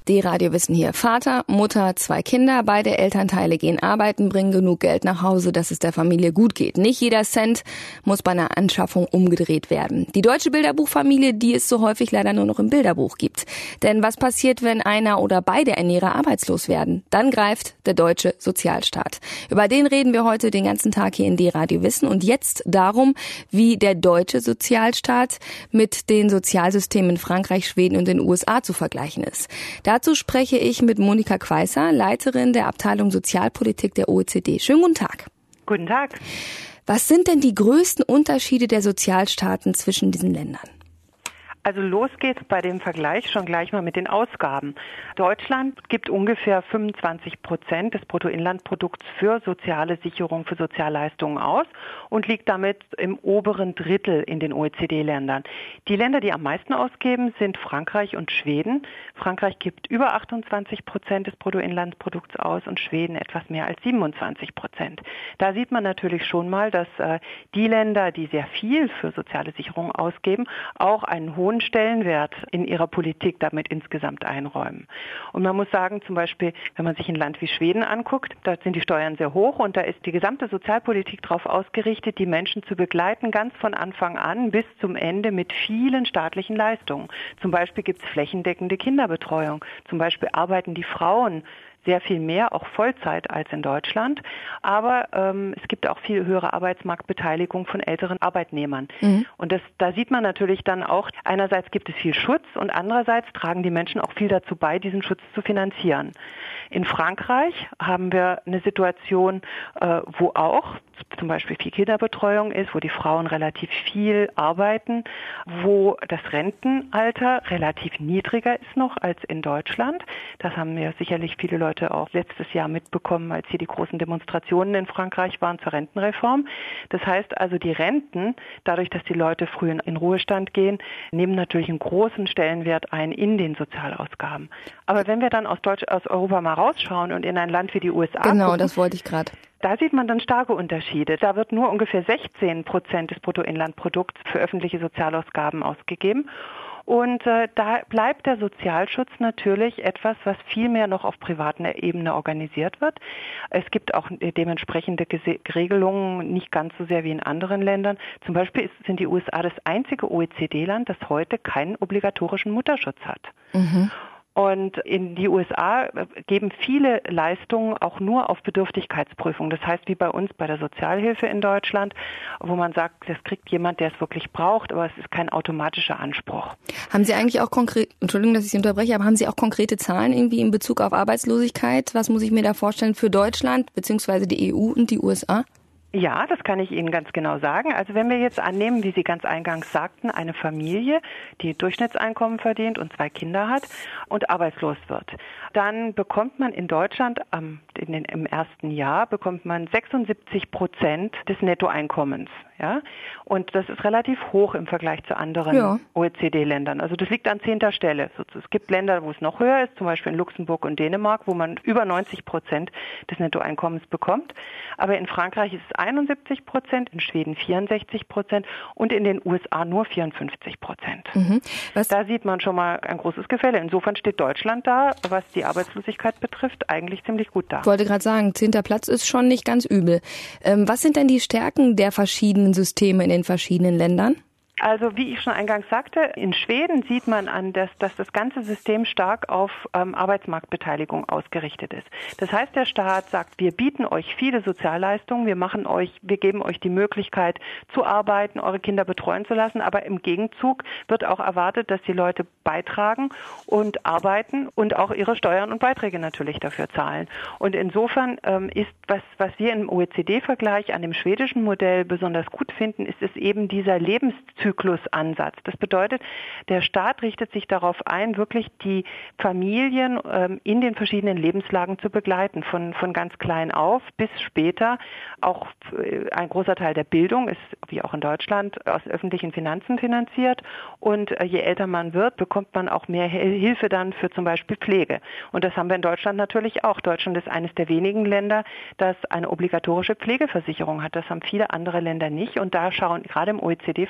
Die Radiowissen hier. Vater, Mutter, 2 Kinder, beide Elternteile gehen arbeiten, bringen genug Geld nach Hause, dass es der Familie gut geht. Nicht jeder Cent muss bei einer Anschaffung umgedreht werden. Die deutsche Bilderbuchfamilie, die es so häufig leider nur noch im Bilderbuch gibt. Denn was passiert, wenn einer oder beide Ernährer arbeitslos werden? Dann greift der deutsche Sozialstaat. Über den reden wir heute den ganzen Tag hier in Die Radiowissen und jetzt darum, wie der deutsche Sozialstaat mit den Sozialsystemen in Frankreich, Schweden und den USA zu vergleichen ist. Dazu spreche ich mit Monika Queisser, Leiterin der Abteilung Sozialpolitik der OECD. Schönen guten Tag. Guten Tag. Was sind denn die größten Unterschiede der Sozialstaaten zwischen diesen Ländern? Also los geht's bei dem Vergleich schon gleich mal mit den Ausgaben. Deutschland gibt ungefähr 25% des Bruttoinlandprodukts für soziale Sicherung, für Sozialleistungen aus und liegt damit im oberen Drittel in den OECD-Ländern. Die Länder, die am meisten ausgeben, sind Frankreich und Schweden. Frankreich gibt über 28% des Bruttoinlandprodukts aus und Schweden etwas mehr als 27%. Da sieht man natürlich schon mal, dass die Länder, die sehr viel für soziale Sicherung ausgeben, auch einen hohen Stellenwert in ihrer Politik damit insgesamt einräumen. Und man muss sagen, zum Beispiel, wenn man sich ein Land wie Schweden anguckt, da sind die Steuern sehr hoch und da ist die gesamte Sozialpolitik darauf ausgerichtet, die Menschen zu begleiten, ganz von Anfang an bis zum Ende mit vielen staatlichen Leistungen. Zum Beispiel gibt es flächendeckende Kinderbetreuung. Zum Beispiel arbeiten die Frauen sehr viel mehr, auch Vollzeit als in Deutschland. Aber es gibt auch viel höhere Arbeitsmarktbeteiligung von älteren Arbeitnehmern. Und da sieht man natürlich dann auch, einerseits gibt es viel Schutz und andererseits tragen die Menschen auch viel dazu bei, diesen Schutz zu finanzieren. In Frankreich haben wir eine Situation, wo auch zum Beispiel viel Kinderbetreuung ist, wo die Frauen relativ viel arbeiten, wo das Rentenalter relativ niedriger ist noch als in Deutschland. Das haben ja sicherlich viele Leute auch letztes Jahr mitbekommen, als hier die großen Demonstrationen in Frankreich waren zur Rentenreform. Das heißt also, die Renten, dadurch, dass die Leute früh in Ruhestand gehen, nehmen natürlich einen großen Stellenwert ein in den Sozialausgaben. Aber wenn wir dann aus Europa mal rausschauen und in ein Land wie die USA gucken, das wollte ich gerade. Da sieht man dann starke Unterschiede. Da wird nur ungefähr 16% des Bruttoinlandprodukts für öffentliche Sozialausgaben ausgegeben. Und da bleibt der Sozialschutz natürlich etwas, was viel mehr noch auf privater Ebene organisiert wird. Es gibt auch dementsprechende Regelungen, nicht ganz so sehr wie in anderen Ländern. Zum Beispiel sind die USA das einzige OECD-Land, das heute keinen obligatorischen Mutterschutz hat. Und in die USA geben viele Leistungen auch nur auf Bedürftigkeitsprüfung. Das heißt, wie bei uns bei der Sozialhilfe in Deutschland, wo man sagt, das kriegt jemand, der es wirklich braucht, aber es ist kein automatischer Anspruch. Haben Sie eigentlich auch Entschuldigung, dass ich Sie unterbreche, aber haben Sie auch konkrete Zahlen irgendwie in Bezug auf Arbeitslosigkeit? Was muss ich mir da vorstellen für Deutschland bzw. die EU und die USA? Ja, das kann ich Ihnen ganz genau sagen. Also wenn wir jetzt annehmen, wie Sie ganz eingangs sagten, eine Familie, die Durchschnittseinkommen verdient und 2 Kinder hat und arbeitslos wird, dann bekommt man in Deutschland im ersten Jahr bekommt man 76% des Nettoeinkommens. Ja? Und das ist relativ hoch im Vergleich zu anderen OECD-Ländern. Also das liegt an 10. Stelle. Es gibt Länder, wo es noch höher ist, zum Beispiel in Luxemburg und Dänemark, wo man über 90% des Nettoeinkommens bekommt. Aber in Frankreich ist es 71%, in Schweden 64% und in den USA nur 54%. Da sieht man schon mal ein großes Gefälle. Insofern steht Deutschland da, was die Arbeitslosigkeit betrifft, eigentlich ziemlich gut da. Ich wollte gerade sagen, 10. Platz ist schon nicht ganz übel. Was sind denn die Stärken der verschiedenen Systeme in den verschiedenen Ländern? Also wie ich schon eingangs sagte, in Schweden sieht man an, dass das ganze System stark auf Arbeitsmarktbeteiligung ausgerichtet ist. Das heißt, der Staat sagt, wir bieten euch viele Sozialleistungen, wir geben euch die Möglichkeit zu arbeiten, eure Kinder betreuen zu lassen, aber im Gegenzug wird auch erwartet, dass die Leute beitragen und arbeiten und auch ihre Steuern und Beiträge natürlich dafür zahlen. Und insofern ist, was wir im OECD-Vergleich an dem schwedischen Modell besonders gut finden, ist es eben dieser Lebenszyklusansatz. Das bedeutet, der Staat richtet sich darauf ein, wirklich die Familien in den verschiedenen Lebenslagen zu begleiten, von ganz klein auf bis später. Auch ein großer Teil der Bildung ist, wie auch in Deutschland, aus öffentlichen Finanzen finanziert. Und je älter man wird, bekommt man auch mehr Hilfe dann für zum Beispiel Pflege. Und das haben wir in Deutschland natürlich auch. Deutschland ist eines der wenigen Länder, das eine obligatorische Pflegeversicherung hat. Das haben viele andere Länder nicht. Und da schauen gerade im OECD-Vergleich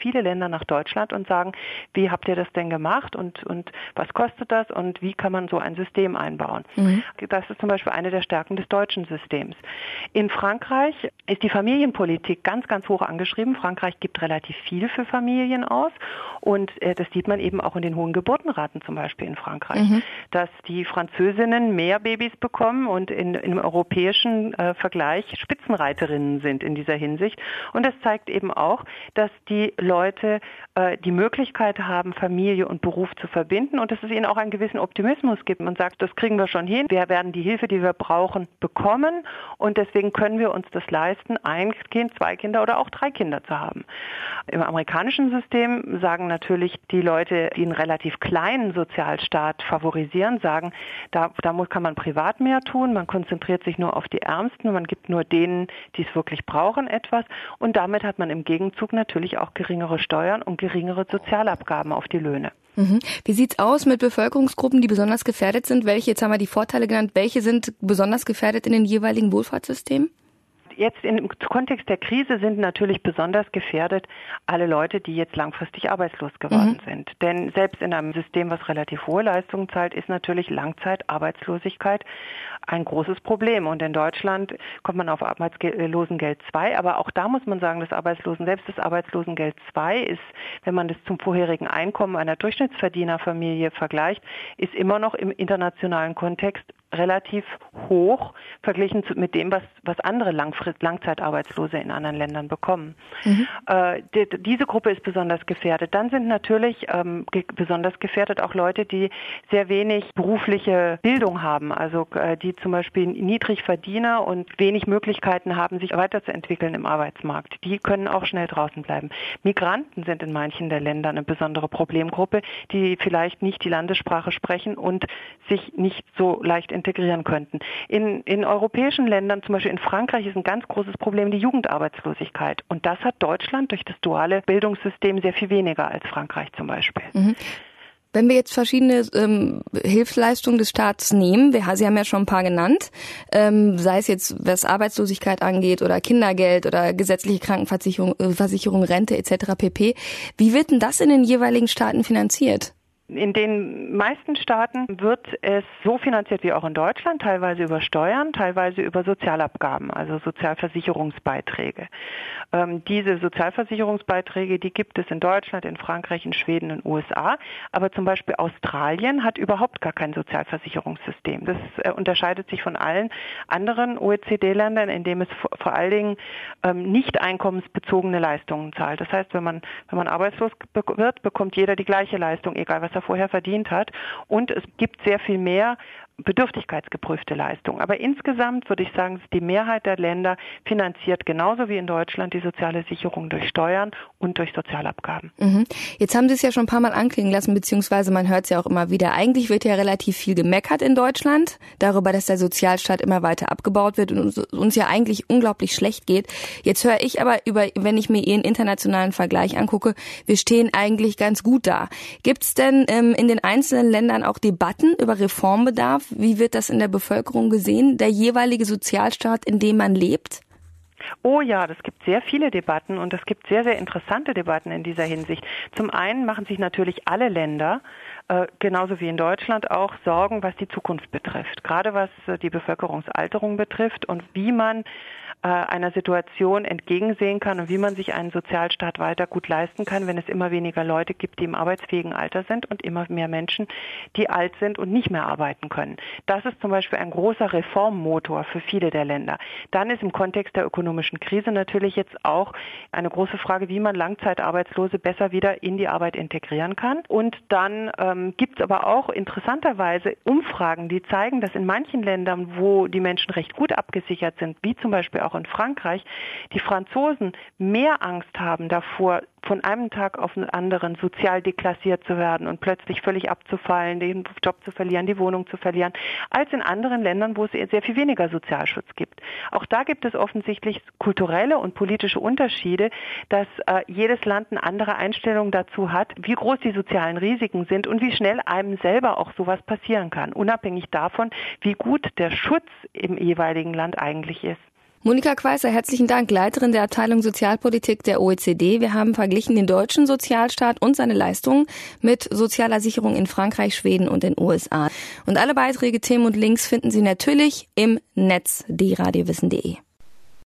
viele Länder nach Deutschland und sagen, wie habt ihr das denn gemacht und was kostet das und wie kann man so ein System einbauen? Das ist zum Beispiel eine der Stärken des deutschen Systems. In Frankreich ist die Familienpolitik ganz, ganz hoch angeschrieben. Frankreich gibt relativ viel für Familien aus und das sieht man eben auch in den hohen Geburtenraten zum Beispiel in Frankreich, dass die Französinnen mehr Babys bekommen und im europäischen Vergleich Spitzenreiterinnen sind in dieser Hinsicht. Und das zeigt eben auch, dass die Leute die Möglichkeit haben, Familie und Beruf zu verbinden und dass es ihnen auch einen gewissen Optimismus gibt. Man sagt, das kriegen wir schon hin. Wir werden die Hilfe, die wir brauchen, bekommen und deswegen können wir uns das leisten, ein Kind, 2 Kinder oder auch 3 Kinder zu haben. Im amerikanischen System sagen natürlich die Leute, die einen relativ kleinen Sozialstaat favorisieren, sagen, da kann man privat mehr tun, man konzentriert sich nur auf die Ärmsten, man gibt nur denen, die es wirklich brauchen, etwas und damit hat man im Gegenzug natürlich auch geringere Steuern und geringere Sozialabgaben auf die Löhne. Wie sieht's aus mit Bevölkerungsgruppen, die besonders gefährdet sind? Jetzt haben wir die Vorteile genannt. Welche sind besonders gefährdet in den jeweiligen Wohlfahrtssystemen? Jetzt im Kontext der Krise sind natürlich besonders gefährdet alle Leute, die jetzt langfristig arbeitslos geworden sind. Denn selbst in einem System, was relativ hohe Leistungen zahlt, ist natürlich Langzeitarbeitslosigkeit ein großes Problem. Und in Deutschland kommt man auf Arbeitslosengeld 2, aber auch da muss man sagen, das Arbeitslosengeld 2 ist, wenn man das zum vorherigen Einkommen einer Durchschnittsverdienerfamilie vergleicht, ist immer noch im internationalen Kontext relativ hoch verglichen mit dem, was andere Langzeitarbeitslose in anderen Ländern bekommen. Diese Gruppe ist besonders gefährdet. Dann sind natürlich besonders gefährdet auch Leute, die sehr wenig berufliche Bildung haben, also die zum Beispiel Niedrigverdiener und wenig Möglichkeiten haben, sich weiterzuentwickeln im Arbeitsmarkt. Die können auch schnell draußen bleiben. Migranten sind in manchen der Länder eine besondere Problemgruppe, die vielleicht nicht die Landessprache sprechen und sich nicht so leicht integrieren könnten. In europäischen Ländern, zum Beispiel in Frankreich, ist ein ganz großes Problem die Jugendarbeitslosigkeit. Und das hat Deutschland durch das duale Bildungssystem sehr viel weniger als Frankreich zum Beispiel. Wenn wir jetzt verschiedene Hilfsleistungen des Staates nehmen, Sie haben ja schon ein paar genannt, sei es jetzt, was Arbeitslosigkeit angeht oder Kindergeld oder gesetzliche Krankenversicherung, Rente etc. pp. Wie wird denn das in den jeweiligen Staaten finanziert? In den meisten Staaten wird es so finanziert wie auch in Deutschland, teilweise über Steuern, teilweise über Sozialabgaben, also Sozialversicherungsbeiträge. Diese Sozialversicherungsbeiträge, die gibt es in Deutschland, in Frankreich, in Schweden, in den USA, aber zum Beispiel Australien hat überhaupt gar kein Sozialversicherungssystem. Das unterscheidet sich von allen anderen OECD-Ländern, in dem es vor allen Dingen nicht einkommensbezogene Leistungen zahlt. Das heißt, wenn man arbeitslos wird, bekommt jeder die gleiche Leistung, egal was er vorher verdient hat. Und es gibt sehr viel mehr bedürftigkeitsgeprüfte Leistung. Aber insgesamt würde ich sagen, die Mehrheit der Länder finanziert genauso wie in Deutschland die soziale Sicherung durch Steuern und durch Sozialabgaben. Jetzt haben Sie es ja schon ein paar Mal anklingen lassen, beziehungsweise man hört es ja auch immer wieder. Eigentlich wird ja relativ viel gemeckert in Deutschland darüber, dass der Sozialstaat immer weiter abgebaut wird und uns ja eigentlich unglaublich schlecht geht. Jetzt höre ich aber wenn ich mir Ihren internationalen Vergleich angucke, wir stehen eigentlich ganz gut da. Gibt es denn in den einzelnen Ländern auch Debatten über Reformbedarf? Wie wird das in der Bevölkerung gesehen, der jeweilige Sozialstaat, in dem man lebt? Oh ja, es gibt sehr viele Debatten und es gibt sehr, sehr interessante Debatten in dieser Hinsicht. Zum einen machen sich natürlich alle Länder, genauso wie in Deutschland auch, Sorgen, was die Zukunft betrifft. Gerade was die Bevölkerungsalterung betrifft und wie man einer Situation entgegensehen kann und wie man sich einen Sozialstaat weiter gut leisten kann, wenn es immer weniger Leute gibt, die im arbeitsfähigen Alter sind und immer mehr Menschen, die alt sind und nicht mehr arbeiten können. Das ist zum Beispiel ein großer Reformmotor für viele der Länder. Dann ist im Kontext der ökonomischen Krise natürlich jetzt auch eine große Frage, wie man Langzeitarbeitslose besser wieder in die Arbeit integrieren kann. Und dann gibt es aber auch interessanterweise Umfragen, die zeigen, dass in manchen Ländern, wo die Menschen recht gut abgesichert sind, wie zum Beispiel auch in Frankreich, die Franzosen mehr Angst haben davor, von einem Tag auf den anderen sozial deklassiert zu werden und plötzlich völlig abzufallen, den Job zu verlieren, die Wohnung zu verlieren, als in anderen Ländern, wo es sehr viel weniger Sozialschutz gibt. Auch da gibt es offensichtlich kulturelle und politische Unterschiede, dass jedes Land eine andere Einstellung dazu hat, wie groß die sozialen Risiken sind und wie schnell einem selber auch sowas passieren kann, unabhängig davon, wie gut der Schutz im jeweiligen Land eigentlich ist. Monika Queißer, herzlichen Dank, Leiterin der Abteilung Sozialpolitik der OECD. Wir haben verglichen den deutschen Sozialstaat und seine Leistungen mit sozialer Sicherung in Frankreich, Schweden und den USA. Und alle Beiträge, Themen und Links finden Sie natürlich im Netz, dradiowissen.de.